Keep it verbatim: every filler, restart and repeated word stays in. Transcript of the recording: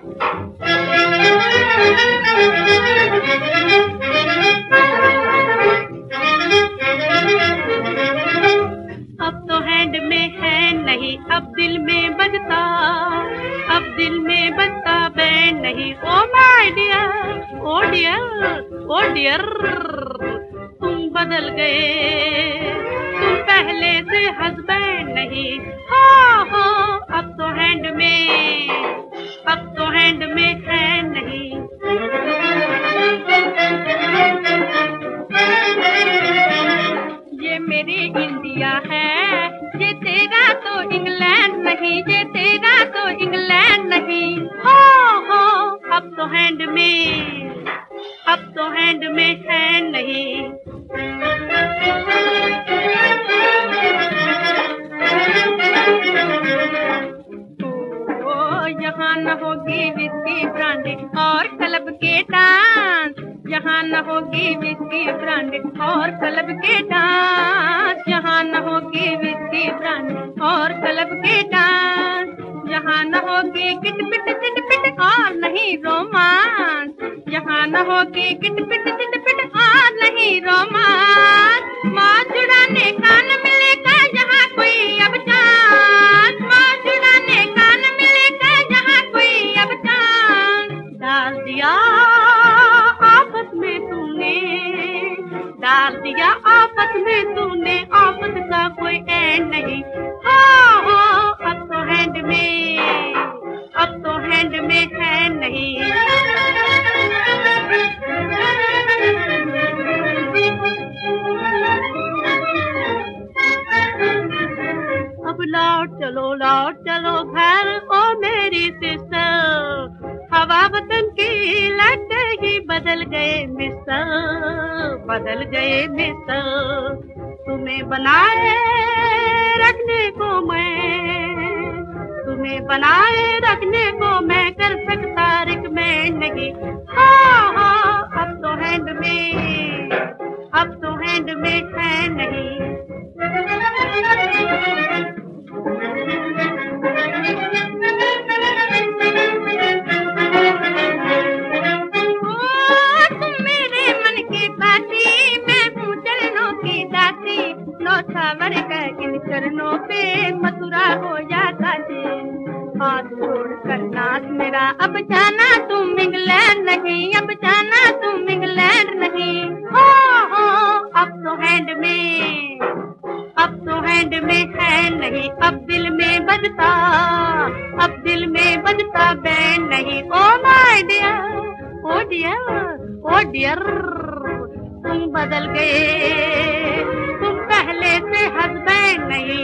अब तो हैंड में है नहीं, अब दिल में बजता, अब दिल में बजता बैंड नहीं। Oh my dear, oh dear, oh dear, तुम बदल गए, तुम पहले से हस्बैंड नहीं। हो हो अब तो हैंड में, अब तो हैंड में है नहीं। ये मेरी इंडिया है, ये तेरा तो इंग्लैंड नहीं, ये तेरा तो इंग्लैंड नहीं। हो हो अब तो हैंड में, अब तो हैंड में है नहीं। ओ यहाँ न होगी विस्की ब्रांडी और क्लब के डांस, यहाँ न होगी विस्की ब्रांडी और क्लब के डांस, यहाँ न होगी विस्की ब्रांडी और क्लब के डांस, यहाँ न होगी किट पिट चिट पिट और नहीं रोमांस, यहाँ न होगी किट पिट चिट पिट और नहीं रोमांस। माँ जुड़ाने कान मिलेगा यहाँ कोई अब चांस, माँ जुड़ाने कान मिलेगा यहाँ कोई अब चांस। डाल दिया आफत में तूने, डाल दिया आफत में तूने, आफत का कोई एंड नहीं। हो हो अब तो हैंड में, अब तो हैंड में है नहीं। अब लौट चलो, लौट चलो घर ओ मेरी सिस्टर, हवा वतन की लट ही बदल गए मिस्टर, बदल गए मिस्टर। तुम्हें बनाए रखने को मैं, तुम्हें बनाए रखने को मैं कर सकता रिकमेंड नहीं। हाँ हाँ अब तो हैंड में, अब तो हैंड में है नहीं। सावर का इन चरणों पे मथुरा हो जाता है। हाथ छोड़कर नाथ मेरा, अब जाना तुम इंग्लैंड नहीं, अब जाना तुम इंग्लैंड नहीं। हो हो अब तो हैंड में, अब तो हैंड में है नहीं। अब दिल में बजता, अब दिल में बजता बैंड नहीं। Oh my dear, oh dear, oh dear, तुम बदल गए, तुम पहले से हस्बैंड नहीं।